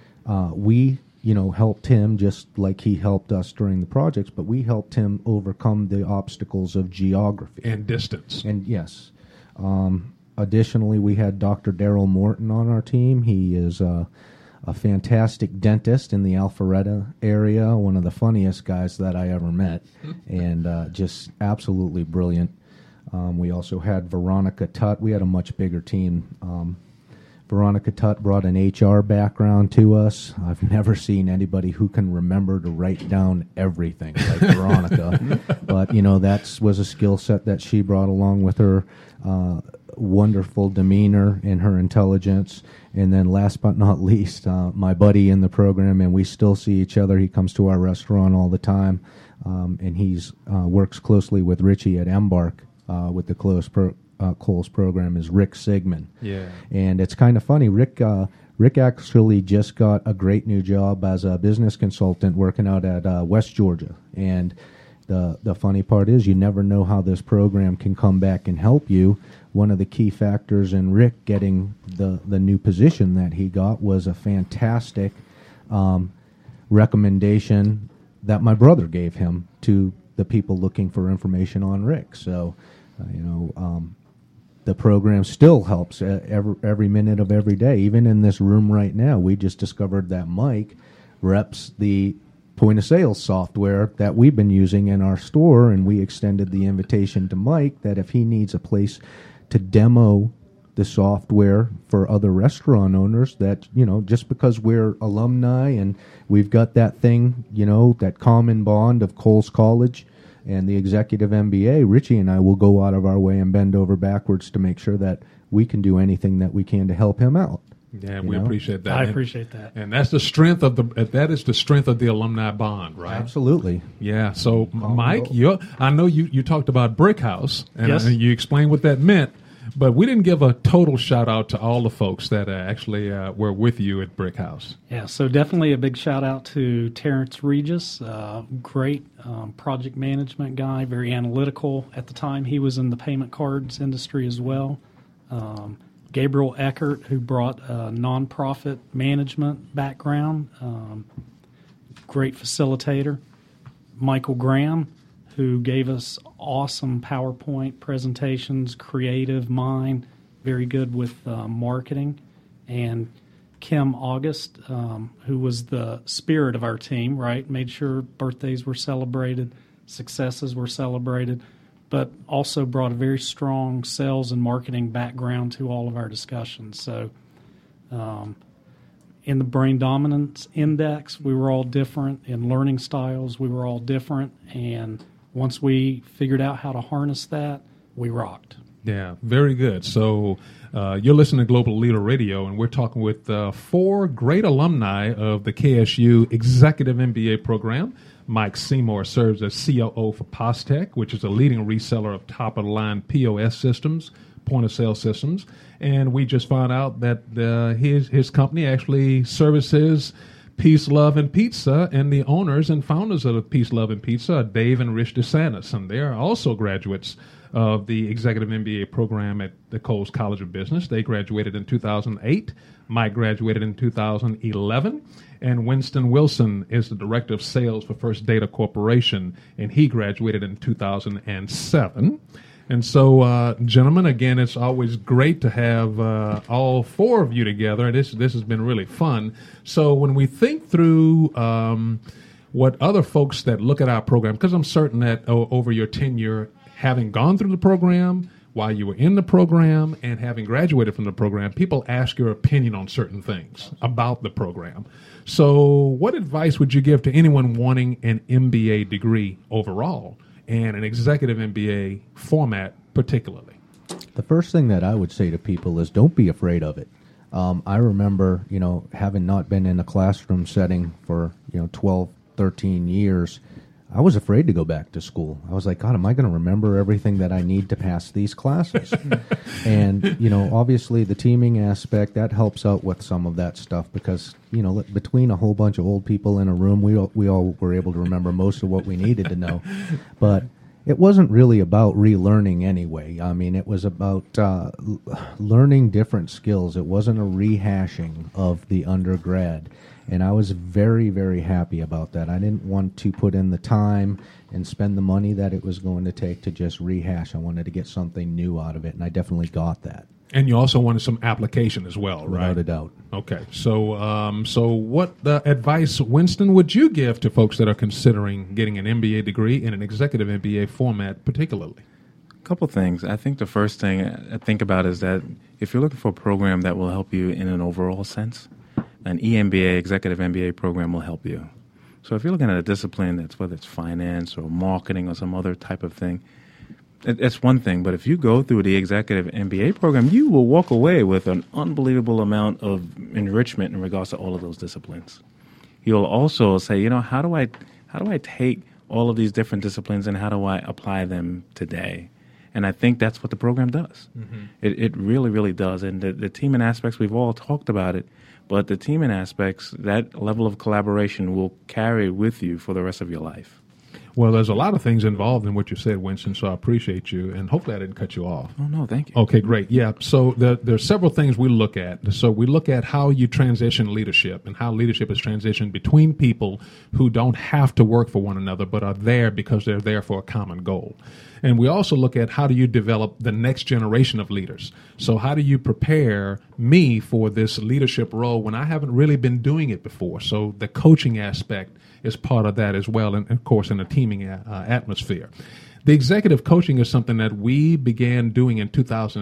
we helped him just like he helped us during the projects, but we helped him overcome the obstacles of geography. And distance. And yes. Additionally, we had Dr. Daryl Morton on our team. He is a fantastic dentist in the Alpharetta area, one of the funniest guys that I ever met, and just absolutely brilliant. We also had Veronica Tutt. We had a much bigger team. Veronica Tutt brought an HR background to us. I've never seen anybody who can remember to write down everything like Veronica. But, that was a skill set that she brought along with her wonderful demeanor and her intelligence. And then last but not least, my buddy in the program, and we still see each other. He comes to our restaurant all the time, and he's works closely with Richie at Embark with the Kohl's program, is Rick Sigmund. Yeah. And it's kind of funny. Rick actually just got a great new job as a business consultant working out at West Georgia. And the funny part is you never know how this program can come back and help you. One of the key factors in Rick getting the new position that he got was a fantastic recommendation that my brother gave him to the people looking for information on Rick. So, the program still helps every minute of every day. Even in this room right now, we just discovered that Mike reps the point-of-sale software that we've been using in our store, and we extended the invitation to Mike that if he needs a place to demo the software for other restaurant owners, that, just because we're alumni and we've got that thing, that common bond of Kohl's College and the executive MBA, Richie and I will go out of our way and bend over backwards to make sure that we can do anything that we can to help him out. Yeah, we appreciate that. I appreciate that. And that's the strength of that is the strength of the alumni bond, right? Absolutely. Yeah. So, Mike, I know you talked about Brick House, and yes. You explained what that meant, but we didn't give a total shout out to all the folks that actually were with you at Brick House. Yeah, so definitely a big shout out to Terrence Regis, great project management guy, very analytical. At the time, he was in the payment cards industry as well. Gabriel Eckert, who brought a nonprofit management background, great facilitator. Michael Graham, who gave us awesome PowerPoint presentations, creative mind, very good with marketing. And Kim August, who was the spirit of our team, right? Made sure birthdays were celebrated, successes were celebrated, but also brought a very strong sales and marketing background to all of our discussions. So in the Brain Dominance Index, we were all different. In learning styles, we were all different. And once we figured out how to harness that, we rocked. Yeah, very good. So you're listening to Global Leader Radio, and we're talking with 4 great alumni of the KSU Executive MBA program. Mike Seymour serves as COO for Postec, which is a leading reseller of top-of-the-line POS systems, point-of-sale systems. And we just found out that his company actually services Peace, Love, and Pizza, and the owners and founders of Peace, Love, and Pizza are Dave and Rich DeSantis, and they are also graduates of the Executive MBA program at the Coles College of Business. They graduated in 2008. Mike graduated in 2011. And Winston Wilson is the Director of Sales for First Data Corporation, and he graduated in 2007. And so, gentlemen, again, it's always great to have all 4 of you together. This has been really fun. So when we think through what other folks that look at our program, because I'm certain that over your tenure, having gone through the program, while you were in the program, and having graduated from the program, people ask your opinion on certain things about the program. So what advice would you give to anyone wanting an MBA degree overall and an executive MBA format particularly? The first thing that I would say to people is don't be afraid of it. I remember, having not been in a classroom setting for, 12, 13 years, I was afraid to go back to school. I was like, God, am I going to remember everything that I need to pass these classes? And, obviously the teaming aspect, that helps out with some of that stuff because, between a whole bunch of old people in a room, we all were able to remember most of what we needed to know. But it wasn't really about relearning anyway. I mean, it was about learning different skills. It wasn't a rehashing of the undergrad. And I was very, very happy about that. I didn't want to put in the time and spend the money that it was going to take to just rehash. I wanted to get something new out of it, and I definitely got that. And you also wanted some application as well, right? Without a doubt. Okay. So what advice, Winston, would you give to folks that are considering getting an MBA degree in an executive MBA format particularly? A couple things. I think the first thing I think about is that if you're looking for a program that will help you in an overall sense, an EMBA, Executive MBA program will help you. So if you're looking at a discipline that's whether it's finance or marketing or some other type of thing, it's one thing. But if you go through the Executive MBA program, you will walk away with an unbelievable amount of enrichment in regards to all of those disciplines. You'll also say, how do I take all of these different disciplines and how do I apply them today? And I think that's what the program does. Mm-hmm. It really, really does. And the teaming aspects, we've all talked about it. But the teaming aspects, that level of collaboration will carry with you for the rest of your life. Well, there's a lot of things involved in what you said, Winston, so I appreciate you. And hopefully I didn't cut you off. Oh, no, thank you. Okay, great. Yeah, so there's several things we look at. So we look at how you transition leadership and how leadership is transitioned between people who don't have to work for one another but are there because they're there for a common goal. And we also look at how do you develop the next generation of leaders. So how do you prepare me for this leadership role when I haven't really been doing it before? So the coaching aspect is part of that as well, and of course in a teaming atmosphere. The executive coaching is something that we began doing in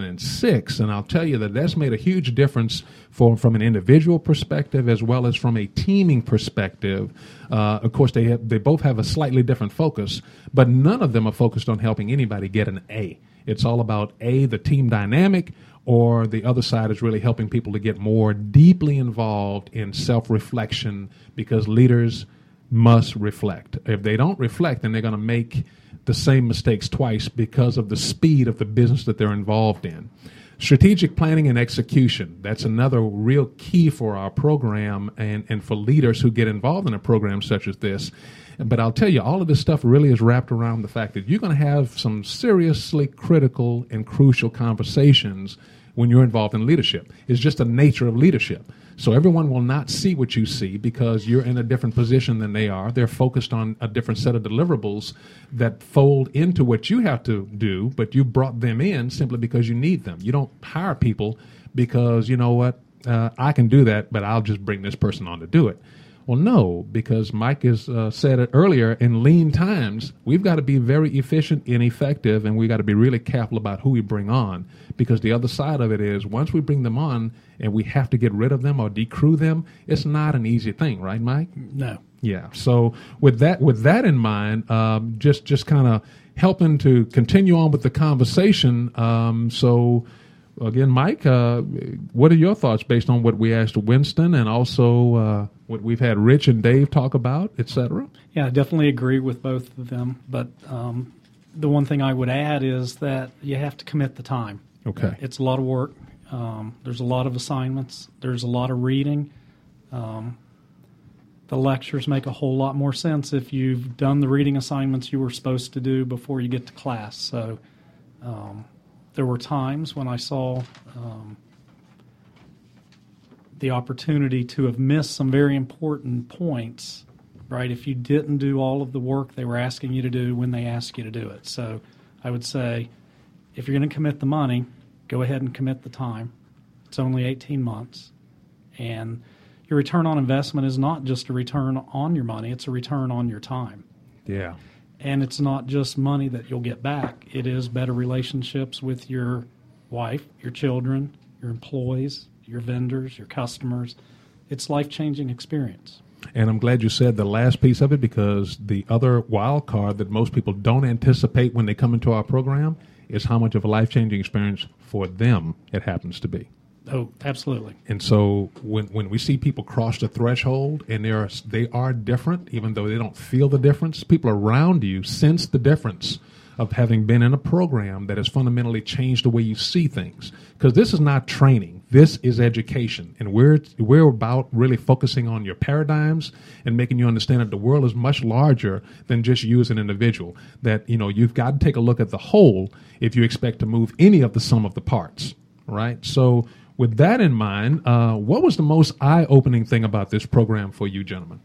2006, and I'll tell you that that's made a huge difference from an individual perspective as well as from a teaming perspective. Of course, they both have a slightly different focus, but none of them are focused on helping anybody get an A. It's all about the team dynamic, or the other side is really helping people to get more deeply involved in self-reflection, because leaders must reflect. If they don't reflect, then they're going to make the same mistakes twice because of the speed of the business that they're involved in. Strategic planning and execution, that's another real key for our program and for leaders who get involved in a program such as this. But I'll tell you, all of this stuff really is wrapped around the fact that you're going to have some seriously critical and crucial conversations when you're involved in leadership. It's just the nature of leadership. So everyone will not see what you see because you're in a different position than they are. They're focused on a different set of deliverables that fold into what you have to do, but you brought them in simply because you need them. You don't hire people because, you know what, I can do that, but I'll just bring this person on to do it. Well, no, because Mike has said it earlier, in lean times, we've got to be very efficient and effective, and we've got to be really careful about who we bring on, because the other side of it is once we bring them on and we have to get rid of them or decrew them, it's not an easy thing, right, Mike? No. Yeah. So with that in mind, just kind of helping to continue on with the conversation. So again, Mike, what are your thoughts based on what we asked Winston and also what we've had Rich and Dave talk about, et cetera? Yeah, I definitely agree with both of them. But the one thing I would add is that you have to commit the time. Okay. It's a lot of work. There's a lot of assignments. There's a lot of reading. The lectures make a whole lot more sense if you've done the reading assignments you were supposed to do before you get to class. So there were times when I saw the opportunity to have missed some very important points, right, if you didn't do all of the work they were asking you to do when they asked you to do it. So I would say if you're going to commit the money, go ahead and commit the time. It's only 18 months. And your return on investment is not just a return on your money, it's a return on your time. Yeah. And it's not just money that you'll get back. It is better relationships with your wife, your children, your employees, your vendors, your customers. It's life-changing experience. And I'm glad you said the last piece of it, because the other wild card that most people don't anticipate when they come into our program is how much of a life-changing experience for them it happens to be. Oh, absolutely. And so when we see people cross the threshold and they are different, even though they don't feel the difference, people around you sense the difference of having been in a program that has fundamentally changed the way you see things. Because this is not training. This is education. And we're about really focusing on your paradigms and making you understand that the world is much larger than just you as an individual. That, you've got to take a look at the whole if you expect to move any of the sum of the parts, right? So with that in mind, what was the most eye-opening thing about this program for you gentlemen?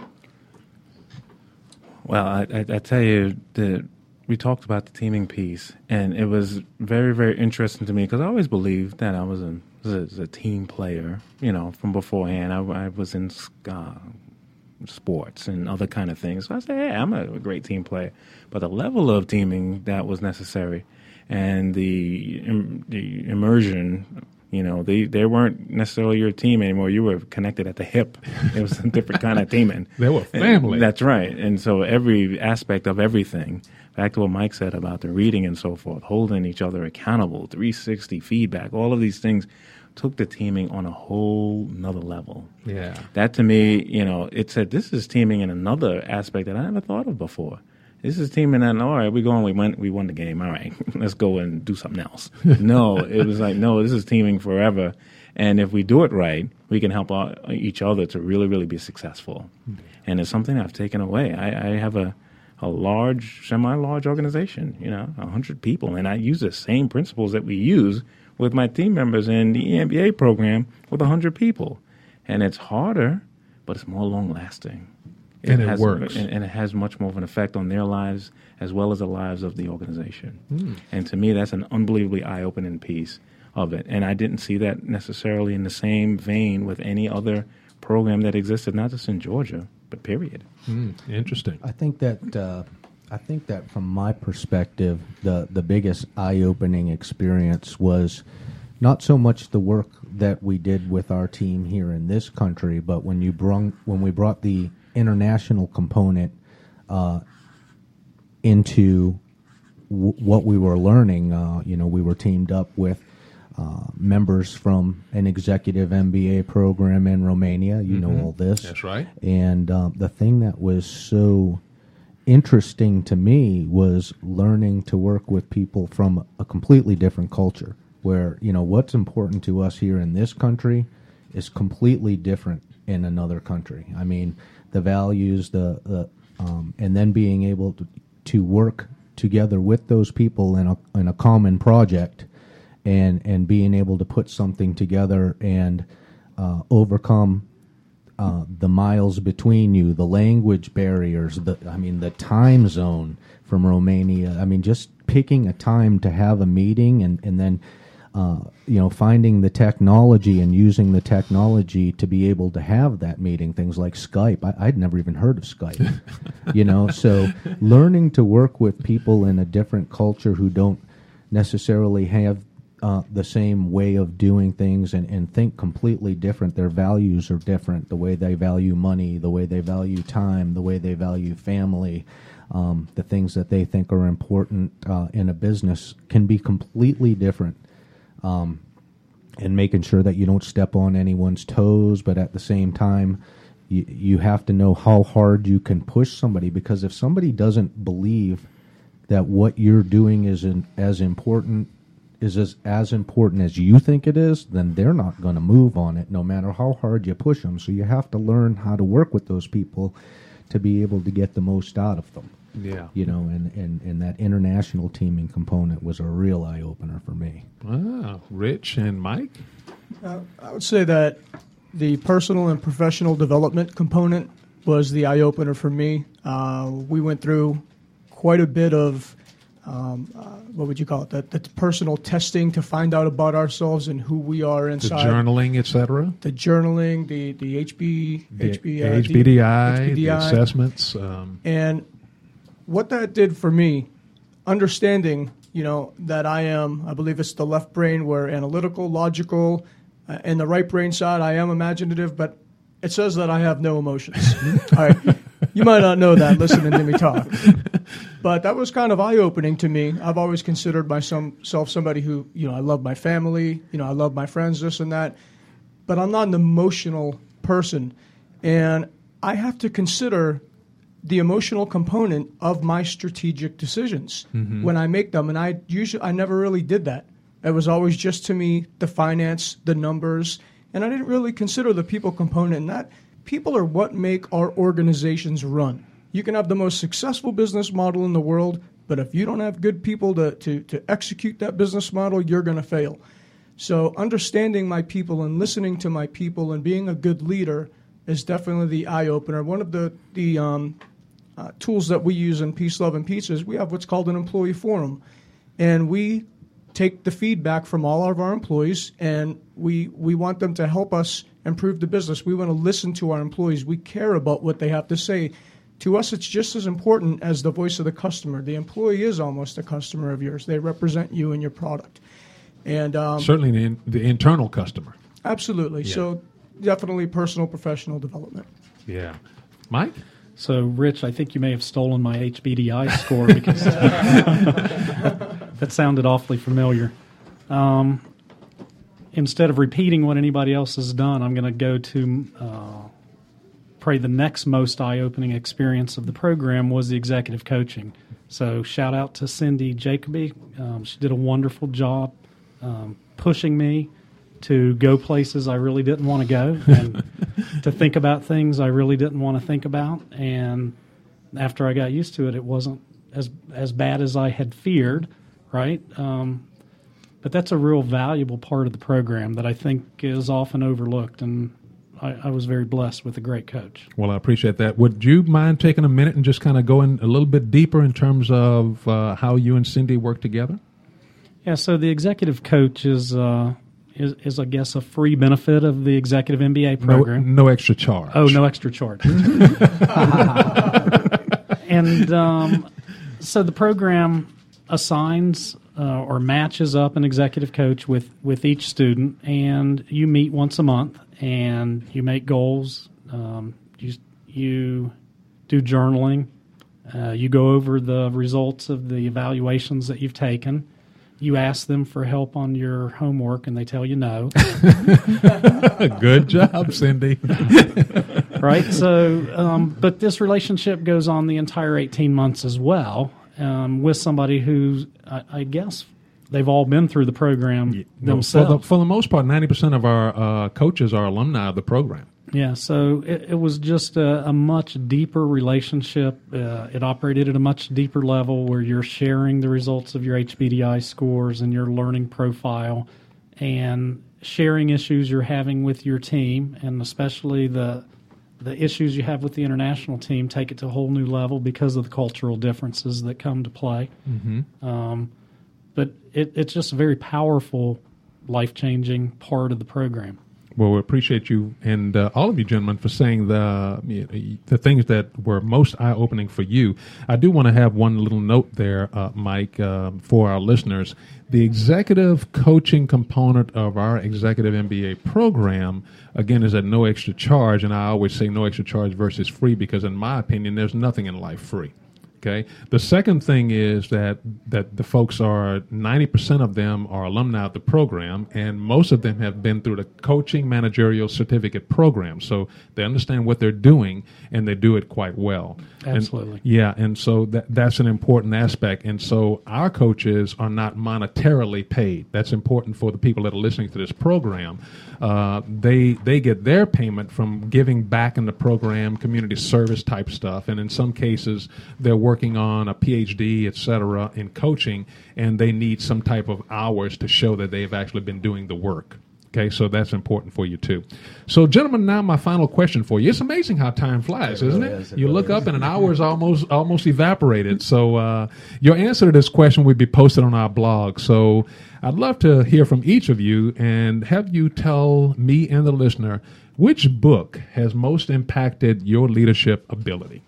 Well, I tell you that we talked about the teaming piece, and it was very, very interesting to me because I always believed that I was a team player, from beforehand. I was in sports and other kind of things. So I said, hey, I'm a great team player. But the level of teaming that was necessary and the immersion, they weren't necessarily your team anymore. You were connected at the hip. It was a different kind of teaming. They were family. That's right. And so every aspect of everything, back to what Mike said about the reading and so forth, holding each other accountable, 360 feedback, all of these things took the teaming on a whole nother level. Yeah. That to me, it said this is teaming in another aspect that I never thought of before. This is teaming and all right, we won the game. All right, let's go and do something else. No, it was like, no, this is teaming forever. And if we do it right, we can help each other to really, really be successful. Mm-hmm. And it's something I've taken away. I have a large, semi-large organization, 100 people. And I use the same principles that we use with my team members in the EMBA program with 100 people. And it's harder, but it's more long-lasting. And it works. And it has much more of an effect on their lives as well as the lives of the organization. Mm. And to me, that's an unbelievably eye-opening piece of it. And I didn't see that necessarily in the same vein with any other program that existed, not just in Georgia, but period. Interesting. I think that from my perspective, the biggest eye-opening experience was not so much the work that we did with our team here in this country, but when we brought the international component into what we were learning. We were teamed up with members from an executive MBA program in Romania. You know all this. That's right. And the thing that was so interesting to me was learning to work with people from a completely different culture, where, what's important to us here in this country is completely different in another country. I mean, the values, and then being able to work together with those people in a common project, and being able to put something together and overcome the miles between you, the language barriers, the time zone from Romania. I mean, just picking a time to have a meeting and then finding the technology and using the technology to be able to have that meeting, things like Skype. I'd never even heard of Skype, so learning to work with people in a different culture who don't necessarily have the same way of doing things and think completely different. Their values are different, the way they value money, the way they value time, the way they value family. The things that they think are important in a business can be completely different. And making sure that you don't step on anyone's toes, but at the same time, you have to know how hard you can push somebody, because if somebody doesn't believe that what you're doing is as important as you think it is, then they're not going to move on it, no matter how hard you push them. So you have to learn how to work with those people to be able to get the most out of them. Yeah. And that international teaming component was a real eye-opener for me. Ah, Rich and Mike? I would say that the personal and professional development component was the eye-opener for me. We went through quite a bit of, what would you call it, the personal testing to find out about ourselves and who we are inside. The journaling, etc. The journaling, the HBDI, the assessments. And what that did for me, understanding, that I believe it's the left brain, we're analytical, logical, and the right brain side, I am imaginative, but it says that I have no emotions. All right. You might not know that listening to me talk. But that was kind of eye-opening to me. I've always considered myself somebody who, I love my family, I love my friends, this and that. But I'm not an emotional person. And I have to consider the emotional component of my strategic decisions when I make them. And I never really did that. It was always just, to me, the finance, the numbers, and I didn't really consider the people component. And that people are what make our organizations run. You can have the most successful business model in the world, but if you don't have good people to execute that business model, you're going to fail. So understanding my people and listening to my people and being a good leader is definitely the eye-opener. One of the tools that we use in Peace, Love, and Pizza is we have what's called an employee forum. And we take the feedback from all of our employees, and we want them to help us improve the business. We want to listen to our employees. We care about what they have to say. To us, it's just as important as the voice of the customer. The employee is almost a customer of yours. They represent you and your product. And certainly the internal customer. Absolutely. Yeah. So definitely personal, professional development. Yeah. Mike? So, Rich, I think you may have stolen my HBDI score because that sounded awfully familiar. Instead of repeating what anybody else has done, I'm going to go to probably the next most eye-opening experience of the program was the executive coaching. So shout out to Cindy Jacoby. She did a wonderful job pushing me to go places I really didn't want to go and to think about things I really didn't want to think about. And after I got used to it, it wasn't as bad as I had feared, right? But that's a real valuable part of the program that I think is often overlooked, and I was very blessed with a great coach. Well, I appreciate that. Would you mind taking a minute and just kind of going a little bit deeper in terms of how you and Cindy work together? Yeah, so the executive coach is I guess, a free benefit of the executive MBA program. No extra charge. Oh, no extra charge. And so the program assigns or matches up an executive coach with each student, and you meet once a month, and you make goals. You do journaling. You go over the results of the evaluations that you've taken. You ask them for help on your homework, and they tell you no. Good job, Cindy. Right? So, but this relationship goes on the entire 18 months as well, with somebody who, I guess, they've all been through the program themselves. For the most part, 90% of our coaches are alumni of the program. Yeah, so it was just a much deeper relationship. It operated at a much deeper level where you're sharing the results of your HBDI scores and your learning profile and sharing issues you're having with your team, and especially the issues you have with the international team take it to a whole new level because of the cultural differences that come to play. Mm-hmm. But it's just a very powerful life-changing part of the program. Well, we appreciate you and all of you gentlemen for saying the things that were most eye-opening for you. I do want to have one little note there, Mike, for our listeners. The executive coaching component of our Executive MBA program, again, is at no extra charge, and I always say no extra charge versus free because, in my opinion, there's nothing in life free. Okay. The second thing is that the folks are 90% of them are alumni of the program, and most of them have been through the coaching managerial certificate program, so they understand what they're doing and they do it quite well. Absolutely. And so that's an important aspect. And so our coaches are not monetarily paid. That's important for the people that are listening to this program. They get their payment from giving back in the program, community service type stuff, and in some cases they're working on a PhD, et cetera, in coaching, and they need some type of hours to show that they've actually been doing the work. Okay, so that's important for you too. So, gentlemen, now my final question for you. It's amazing how time flies, isn't it? You look up and an hour is almost evaporated. So your answer to this question will be posted on our blog. So I'd love to hear from each of you and have you tell me and the listener which book has most impacted your leadership ability.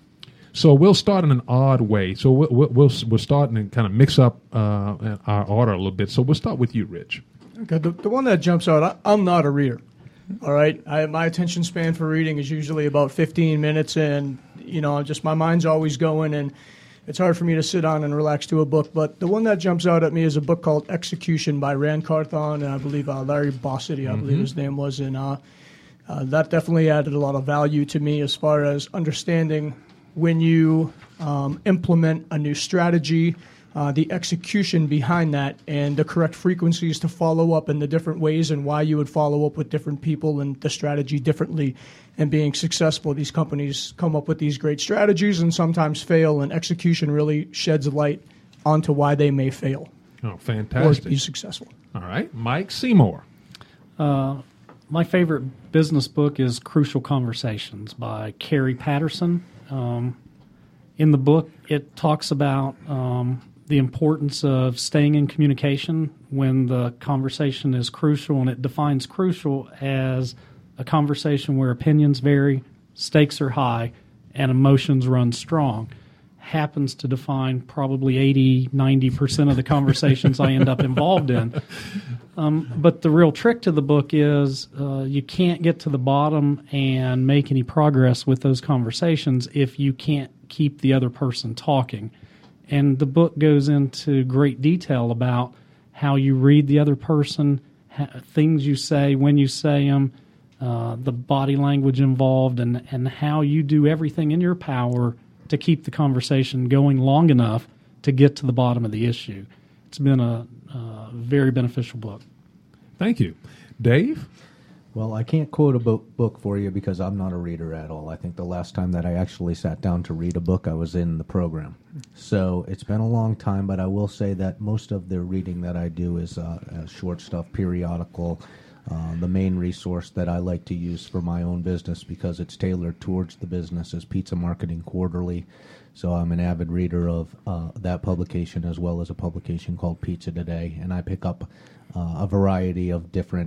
So we'll start in an odd way. So we'll start and kind of mix up our order a little bit. So we'll start with you, Rich. Okay, the one that jumps out, I'm not a reader. All right, my attention span for reading is usually about 15 minutes, and just my mind's always going, and it's hard for me to sit down and relax to a book. But the one that jumps out at me is a book called Execution by Rand Carthon, and I believe Larry Bossidy, I believe his name was, and that definitely added a lot of value to me as far as understanding when you implement a new strategy, the execution behind that, and the correct frequencies to follow up in the different ways and why you would follow up with different people and the strategy differently and being successful. These companies come up with these great strategies and sometimes fail, and execution really sheds light onto why they may fail. Oh, fantastic. Or be successful. All right. Mike Seymour. My favorite business book is Crucial Conversations by Carrie Patterson. In the book, it talks about the importance of staying in communication when the conversation is crucial, and it defines crucial as a conversation where opinions vary, stakes are high, and emotions run strong. Happens to define probably 80-90% of the conversations I end up involved in. But the real trick to the book is you can't get to the bottom and make any progress with those conversations if you can't keep the other person talking. And the book goes into great detail about how you read the other person, things you say, when you say them, the body language involved, and how you do everything in your power to keep the conversation going long enough to get to the bottom of the issue. It's been a very beneficial book. Thank you. Dave? Well, I can't quote a book for you because I'm not a reader at all. I think the last time that I actually sat down to read a book, I was in the program. So it's been a long time, but I will say that most of the reading that I do is short stuff, periodical. The main resource that I like to use for my own business because it's tailored towards the business is Pizza Marketing Quarterly. So I'm an avid reader of that publication as well as a publication called Pizza Today, and I pick up a variety of different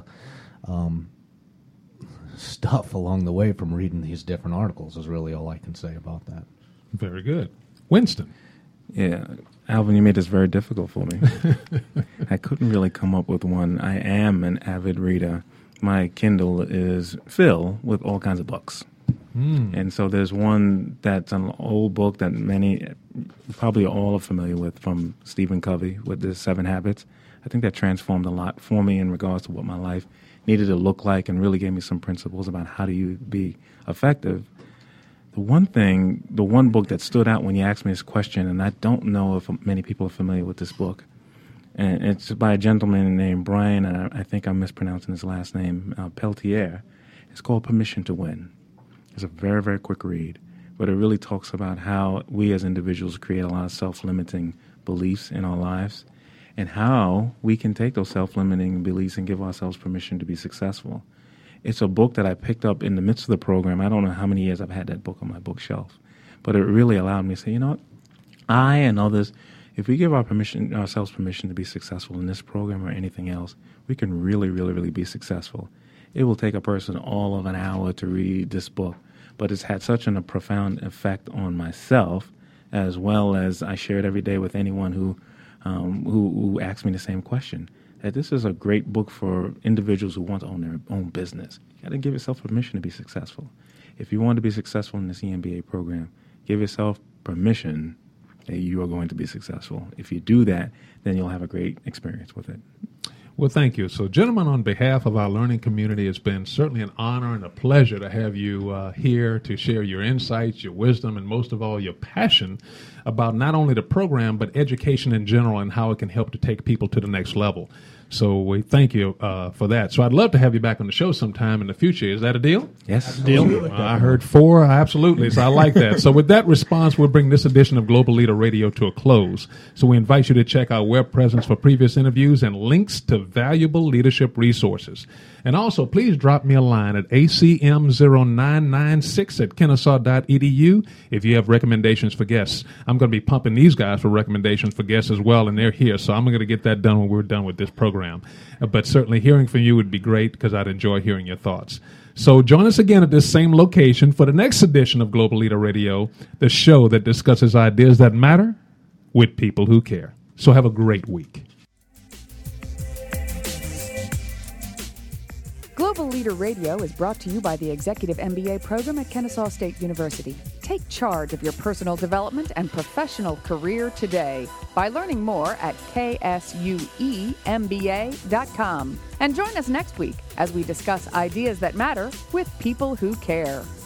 stuff along the way from reading these different articles is really all I can say about that. Very good. Winston? Yeah, Alvin, you made this very difficult for me. I couldn't really come up with one. I am an avid reader. My Kindle is filled with all kinds of books. And so there's one that's an old book that many, probably all are familiar with, from Stephen Covey with the 7 Habits. I think that transformed a lot for me in regards to what my life needed to look like and really gave me some principles about how do you be effective. The one book that stood out when you asked me this question, and I don't know if many people are familiar with this book, and it's by a gentleman named Brian, and I think I'm mispronouncing his last name, Peltier. It's called Permission to Win. It's a very, very quick read, but it really talks about how we as individuals create a lot of self-limiting beliefs in our lives and how we can take those self-limiting beliefs and give ourselves permission to be successful. It's a book that I picked up in the midst of the program. I don't know how many years I've had that book on my bookshelf, but it really allowed me to say, you know what, I and others If we give ourselves permission to be successful in this program or anything else, we can really, really, really be successful. It will take a person all of an hour to read this book, but it's had such a profound effect on myself, as well as I share it every day with anyone who asks me the same question. That this is a great book for individuals who want to own their own business. You got to give yourself permission to be successful. If you want to be successful in this EMBA program, give yourself permission that you are going to be successful. If you do that, then you'll have a great experience with it. Well, thank you. So, gentlemen, on behalf of our learning community, it's been certainly an honor and a pleasure to have you here to share your insights, your wisdom, and most of all, your passion about not only the program, but education in general and how it can help to take people to the next level. So we thank you for that. So I'd love to have you back on the show sometime in the future. Is that a deal? Yes. Deal. I heard 4. Absolutely. So I like that. So with that response, we'll bring this edition of Global Leader Radio to a close. So we invite you to check our web presence for previous interviews and links to valuable leadership resources. And also, please drop me a line at acm0996@kennesaw.edu if you have recommendations for guests. I'm going to be pumping these guys for recommendations for guests as well, and they're here. So I'm going to get that done when we're done with this program. But certainly hearing from you would be great because I'd enjoy hearing your thoughts. So join us again at this same location for the next edition of Global Leader Radio, the show that discusses ideas that matter with people who care. So have a great week. Global Leader Radio is brought to you by the Executive MBA program at Kennesaw State University. Take charge of your personal development and professional career today by learning more at ksuemba.com. And join us next week as we discuss ideas that matter with people who care.